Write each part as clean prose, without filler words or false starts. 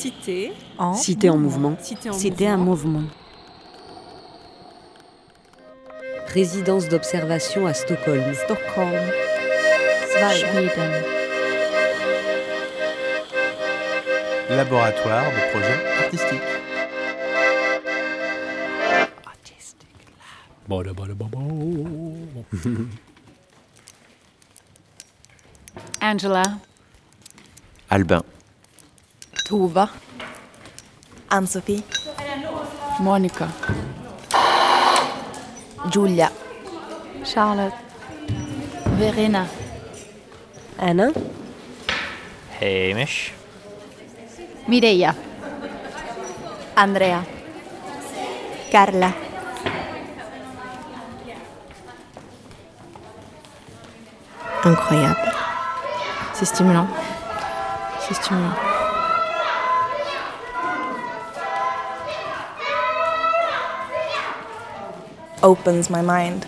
Cité en mouvement. Cité en mouvement. Résidence d'observation à Stockholm. Schweden. Laboratoire de projets artistiques. Angela. Albin. Tova. Ann-Sofie. Monica. Giulia. Charlotte. Verena. Anna. Hamish. Mireia. Andrea. Carla. Incroyable. C'est stimulant. C'est stimulant. Opens my mind.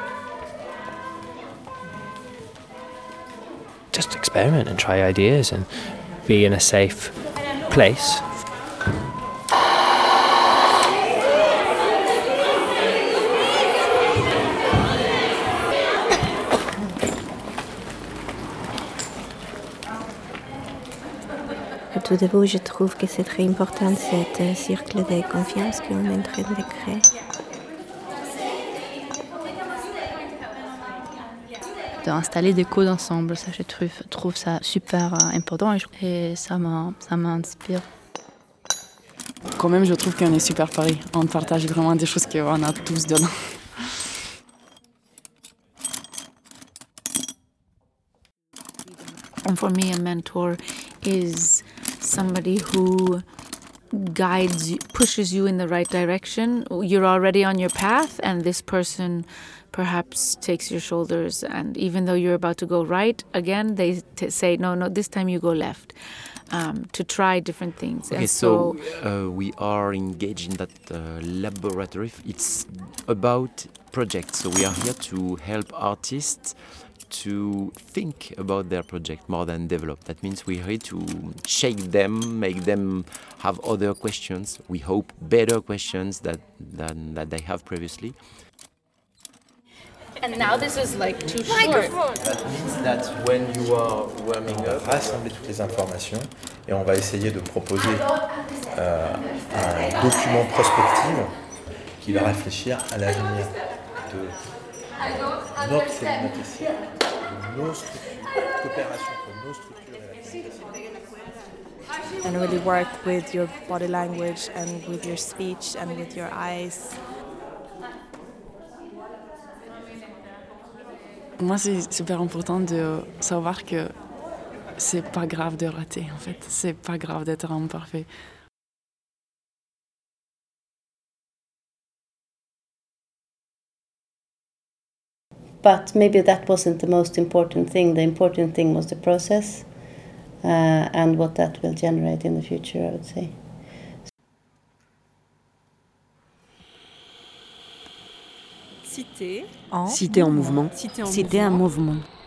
Just experiment and try ideas and be in a safe place. Au tout début, je trouve que c'est très important cet cercle de confiance qu'on est en train de créer. D'installer des codes ensemble, ça je trouve ça super important et ça m'inspire. Quand même, je trouve qu'on est super pareil. On partage vraiment des choses qu'on a tous dedans. And for me, a mentor is somebody who guides you, pushes you in the right direction. You're already on your path, and this person perhaps takes your shoulders, and even though you're about to go right again, they say, no, this time you go left, to try different things. Okay, and so we are engaged in that laboratory. It's about projects, so we are here to help artists to think about their project more than develop. That means we're here to shake them, make them have other questions. We hope better questions than that they have previously. And now this is like too short. That means that when you are warming up, on va rassembler toutes les informations et on va essayer de proposer un document prospectif qui va réfléchir à l'avenir de notre célibatesse, de nos structures, de coopération entre nos structures et la célibatesse. And really work with your body language and with your speech and with your eyes. Pour moi, c'est super important de savoir que c'est pas grave de rater, en fait. C'est pas grave d'être imparfait. But maybe that wasn't the most important thing. The important thing was the process and what that will generate in the future, I would say. Cité en mouvement. Cité en mouvement.